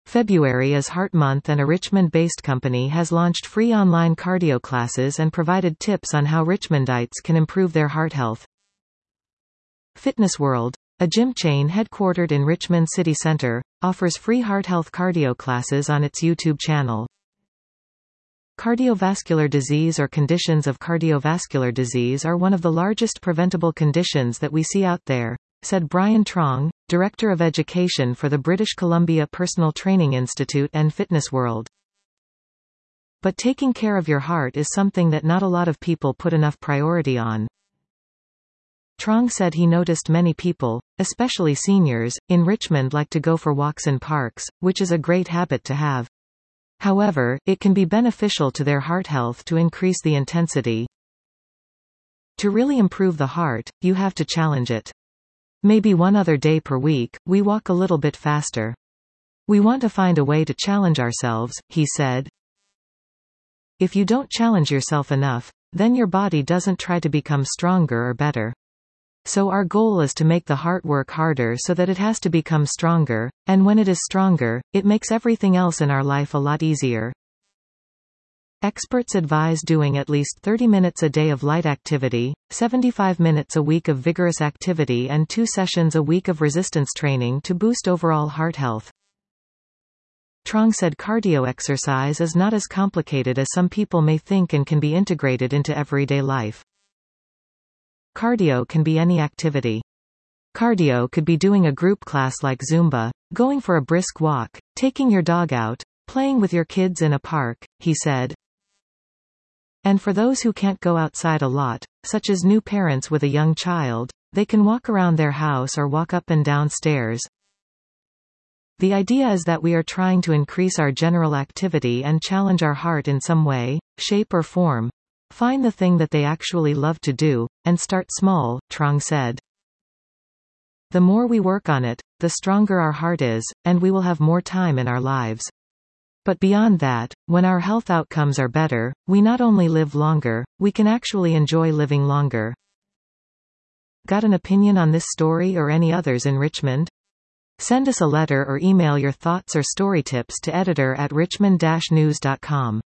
February is Heart Month and a Richmond-based company has launched free online cardio classes and provided tips on how Richmondites can improve their heart health. Fitness World, a gym chain headquartered in Richmond City Centre, offers free heart health cardio classes on its YouTube channel. Cardiovascular disease or conditions of cardiovascular disease are one of the largest preventable conditions that we see out there, said Brian Trong, Director of Education for the British Columbia Personal Training Institute and Fitness World. But taking care of your heart is something that not a lot of people put enough priority on. Trong said he noticed many people, especially seniors, in Richmond like to go for walks in parks, which is a great habit to have. However, it can be beneficial to their heart health to increase the intensity. To really improve the heart, you have to challenge it. Maybe one other day per week, we walk a little bit faster. We want to find a way to challenge ourselves, he said. If you don't challenge yourself enough, then your body doesn't try to become stronger or better. So our goal is to make the heart work harder so that it has to become stronger, and when it is stronger, it makes everything else in our life a lot easier. Experts advise doing at least 30 minutes a day of light activity, 75 minutes a week of vigorous activity and 2 sessions a week of resistance training to boost overall heart health. Trong said cardio exercise is not as complicated as some people may think and can be integrated into everyday life. Cardio can be any activity. Cardio could be doing a group class like Zumba, going for a brisk walk, taking your dog out, playing with your kids in a park, he said. And for those who can't go outside a lot, such as new parents with a young child, they can walk around their house or walk up and down stairs. The idea is that we are trying to increase our general activity and challenge our heart in some way, shape or form. Find the thing that they actually love to do, and start small, Trong said. The more we work on it, the stronger our heart is, and we will have more time in our lives. But beyond that, when our health outcomes are better, we not only live longer, we can actually enjoy living longer. Got an opinion on this story or any others in Richmond? Send us a letter or email your thoughts or story tips to editor@richmond-news.com.